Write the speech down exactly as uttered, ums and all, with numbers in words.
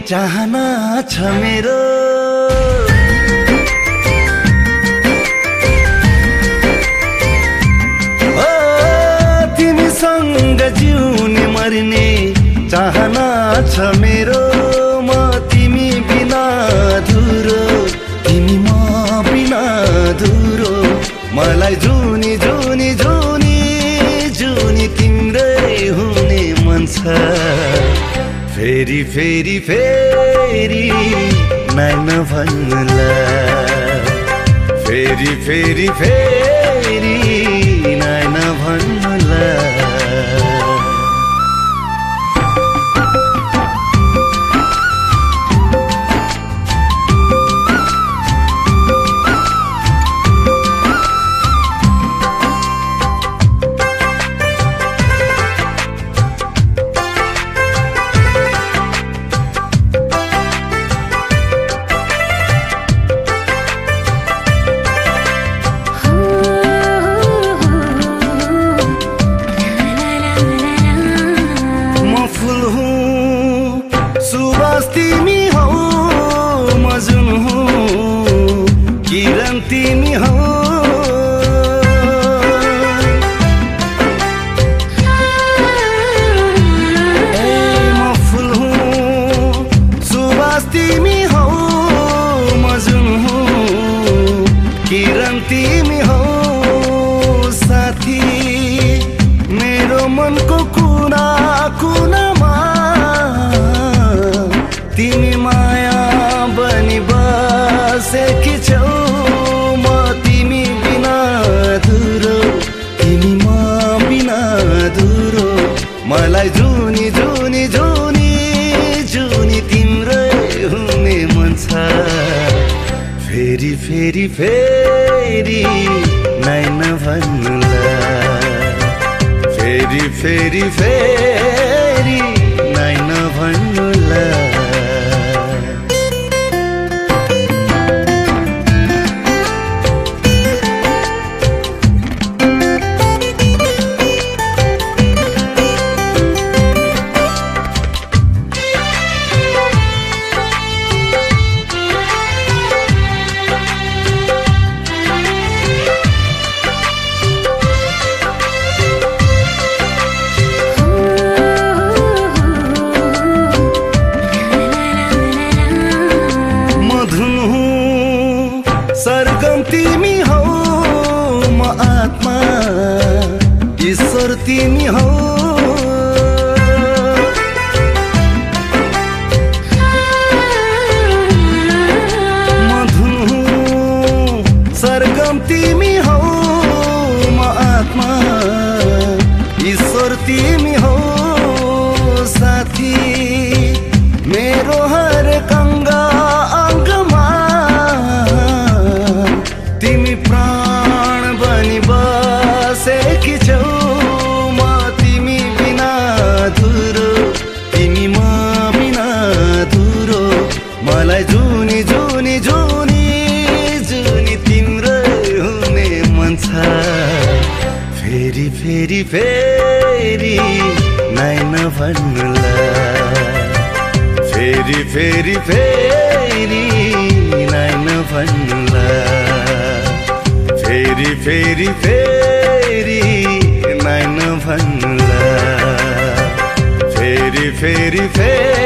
चाहना छ मेरो ओ तिमीसँग जिउने मर्ने चाहना छ मेरो म तिमी बिना अधुरो तिमी म बिना अधुरो मलाई जुनी जुनी जुनी जुनी तिम्रै हुने मन छ फेरि फेरि फेरि नाइ नभन्नुला फेरि फेरि फेरि नाइ नभन्नुला तिमी हौ मजुन हौ किरण तिमी हौ ए म फुल हौ सुवास तिमी हौ मजुन हौ किरण तिमी हौ साथी मेरो मनको कुना कुनामा तिमी माया बनी बसेकी छौ म तिमी बिना अधुरो तिमी म बिना अधुरो मलाई जुनी जुनी जुनी जुनी तिम्रै हुने मन छ फेरि फेरि फेरि नाइ नभन्नुला फेरि फेरि फेरि नाइ नभन्नुला सरगम तिमी हौ म आत्मा ईश्वर तिमी हौ म धुन सरगम तिमी हौ म आत्मा ईश्वर तिमी हौ साथी मेरो हर कंगा अंगमा तिमी प्राण बनी बसेकी छौ म तिमी बिना अधुरो तिमी म बिना अधुरो मलाई जुनी जुनी जुनी जुनी तिम्रै हुने मन छ फेरि फेरि फेरि नाइ नभन्नुला फेरि फेरि फेरि नाइ नभन्नुला फेरि फेरि फेरि नाइ नभन्नुला फेरि फेरि फेरि